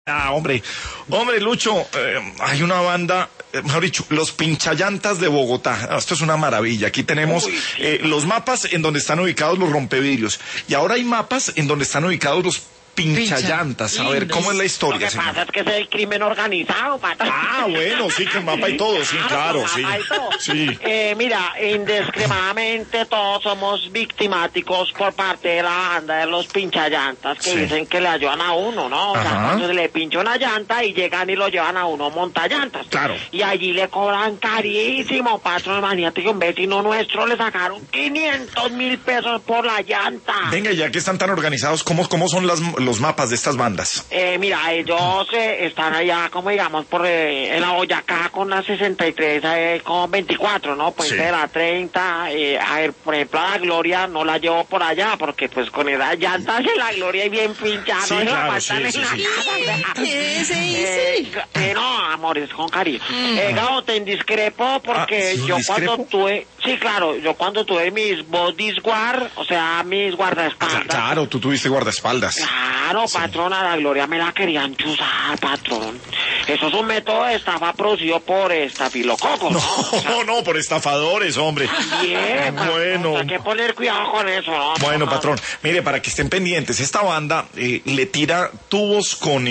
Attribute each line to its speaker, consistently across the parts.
Speaker 1: Hombre, Lucho, hay una banda, mejor dicho, los Pinchallantas de Bogotá. Esto es una maravilla. Aquí tenemos los mapas en donde están ubicados los rompevidrios. Y ahora hay mapas en donde están ubicados los Pinchallantas. A ver, ¿cómo es la historia,
Speaker 2: Lo que
Speaker 1: señor?
Speaker 2: pasa es que es el crimen organizado, patrón.
Speaker 1: Bueno, sí, con mapa y todo, sí, claro, sí. Sí.
Speaker 2: Mira, indiscriminadamente todos somos victimáticos por parte de la banda de los Pinchallantas que dicen que le ayudan a uno, ¿no? O sea, cuando se le pincha una llanta y llegan y lo llevan a uno montallantas.
Speaker 1: Claro.
Speaker 2: Y allí le cobran carísimo, patrón. Imagínate que un vecino nuestro le sacaron 500.000 pesos por la llanta.
Speaker 1: Venga, ya que están tan organizados, ¿cómo son los mapas de estas bandas?
Speaker 2: Mira, ellos están allá, como digamos, en la Boyacá con la 63, con 24, ¿no? Pues de la 30, a ver, por ejemplo, a la Gloria no la llevo por allá, porque pues con esas llantas de la Gloria y bien pinchada,
Speaker 1: Sí,
Speaker 2: no se la
Speaker 1: claro,
Speaker 2: faltan en la casa. No, amores, con cariño. Gabo, te indiscrepo porque
Speaker 1: ¿sí,
Speaker 2: yo
Speaker 1: discrepo?
Speaker 2: cuando tuve, yo cuando tuve mis bodyguard, o sea, mis guardaespaldas.
Speaker 1: Claro, tú tuviste guardaespaldas.
Speaker 2: Claro, patrón, a la Gloria me la querían chuzar, patrón. Eso es un método de estafa producido por estafilococos, ¿no?
Speaker 1: No, por estafadores, hombre.
Speaker 2: Bien,
Speaker 1: Bueno.
Speaker 2: hay que poner cuidado con eso, ¿no?
Speaker 1: Bueno, patrón, mire, para que estén pendientes, esta banda le tira tubos con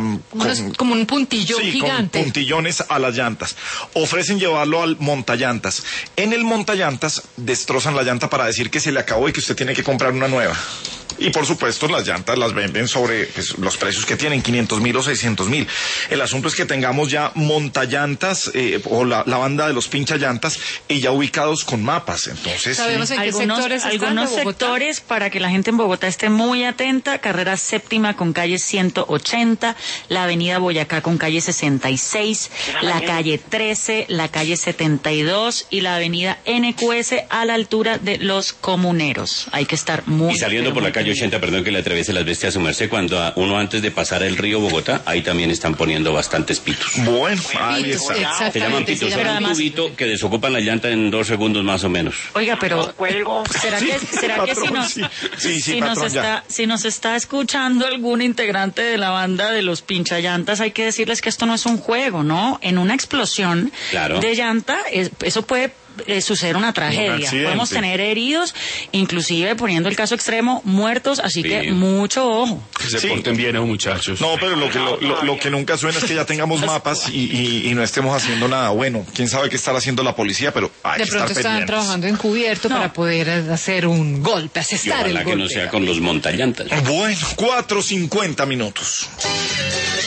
Speaker 3: como un puntillo
Speaker 1: sí,
Speaker 3: gigante.
Speaker 1: con puntillones a las llantas. Ofrecen llevarlo al montallantas. En el montallantas destrozan la llanta para decir que se le acabó y que usted tiene que comprar una nueva. Y por supuesto las llantas las venden sobre los precios que tienen, 500.000 o 600.000. El asunto es que tengamos ya montallantas o la banda de los Pinchallantas y ya ubicados con mapas. Entonces,
Speaker 3: ¿sabemos en qué sectores están
Speaker 4: algunos
Speaker 3: de Bogotá?
Speaker 4: sectores para que la gente en Bogotá esté muy atenta: carrera séptima con calle 180, la avenida Boyacá con calle 66, la calle 13, la calle 72 y la avenida NQS a la altura de Los Comuneros. Hay que estar muy...
Speaker 5: Y saliendo por la calle 80, perdón que le atraviese las bestias a su merced, cuando uno antes de pasar el río Bogotá, ahí también están poniendo bastantes pitos.
Speaker 1: bueno, ahí
Speaker 3: Pitos,
Speaker 1: está.
Speaker 3: exactamente,
Speaker 5: Se llaman pitos,
Speaker 3: sí,
Speaker 5: son un
Speaker 4: además-
Speaker 5: tubito que desocupan la llanta en 2 segundos más o menos.
Speaker 4: Oiga, pero...
Speaker 2: Cuelgo.
Speaker 4: ¿Será que
Speaker 1: patrón, sí, patrón, ya.
Speaker 4: si nos está escuchando algún integrante de la banda de los Pinchallantas, hay que decirles que esto no es un juego, ¿no? En una explosión
Speaker 5: Claro.
Speaker 4: de llanta, eso puede suceder una tragedia.
Speaker 1: accidente.
Speaker 4: Podemos tener heridos, inclusive, poniendo el caso extremo, muertos, así
Speaker 5: Sí.
Speaker 4: que mucho ojo.
Speaker 6: Que se
Speaker 1: Sí.
Speaker 6: porten bien esos muchachos.
Speaker 1: No, pero lo que nunca suena es que ya tengamos mapas y no estemos haciendo nada. Bueno, quién sabe qué estará haciendo la policía, pero hay
Speaker 3: De
Speaker 1: que
Speaker 3: pronto
Speaker 1: estar
Speaker 3: estaban
Speaker 1: pendientes.
Speaker 3: trabajando encubierto para poder hacer un golpe,
Speaker 5: Y
Speaker 3: asestar
Speaker 5: ojalá
Speaker 3: el
Speaker 5: que
Speaker 3: golpe.
Speaker 5: no sea con los montallantas.
Speaker 1: Bueno, 4:50 minutos.